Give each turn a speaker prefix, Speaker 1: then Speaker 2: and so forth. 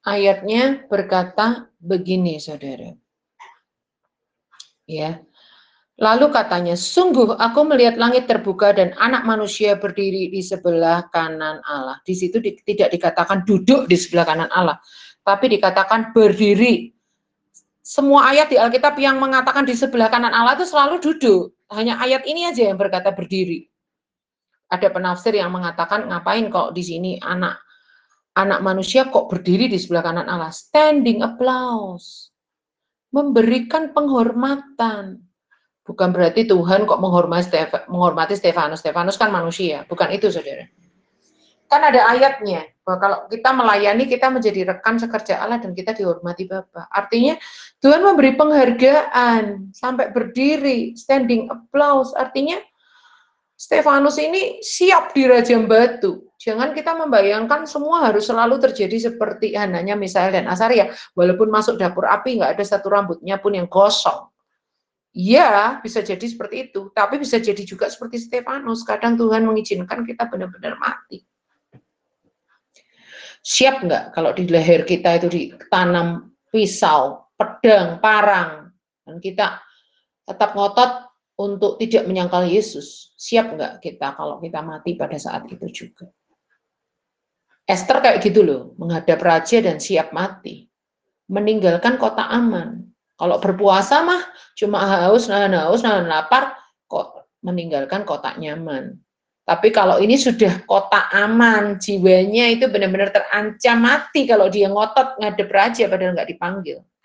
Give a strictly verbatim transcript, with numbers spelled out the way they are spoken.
Speaker 1: ayatnya berkata begini, saudara. Ya. Lalu katanya, sungguh aku melihat langit terbuka dan anak manusia berdiri di sebelah kanan Allah. Di situ di, tidak dikatakan duduk di sebelah kanan Allah, tapi dikatakan berdiri. Semua ayat di Alkitab yang mengatakan di sebelah kanan Allah itu selalu duduk. Hanya ayat ini aja yang berkata berdiri. Ada penafsir yang mengatakan ngapain kok di sini anak anak manusia kok berdiri di sebelah kanan Allah. Standing applause. Memberikan penghormatan. Bukan berarti Tuhan kok menghormati, menghormati Stefanus. Stefanus kan manusia, bukan itu, saudara. Kan ada ayatnya, bahwa kalau kita melayani, kita menjadi rekan sekerja Allah dan kita dihormati Bapa. Artinya Tuhan memberi penghargaan, sampai berdiri, standing applause. Artinya Stefanus ini siap dirajam batu. Jangan kita membayangkan semua harus selalu terjadi seperti Hananya, Misael, dan Asaria. Walaupun masuk dapur api, nggak ada satu rambutnya pun yang gosong. Ya, bisa jadi seperti itu. Tapi bisa jadi juga seperti Stefanus. Kadang Tuhan mengizinkan kita benar-benar mati. Siap nggak kalau di leher kita itu ditanam pisau, pedang, parang, dan kita tetap ngotot untuk tidak menyangkal Yesus? Siap nggak kita kalau kita mati pada saat itu juga? Esther kayak gitu loh, menghadap raja dan siap mati. Meninggalkan kota aman. Kalau berpuasa mah cuma haus, nahan haus, nahan lapar, kok meninggalkan kota nyaman. Tapi kalau ini sudah kota aman, jiwanya itu benar-benar terancam mati kalau dia ngotot ngadep raja padahal nggak dipanggil.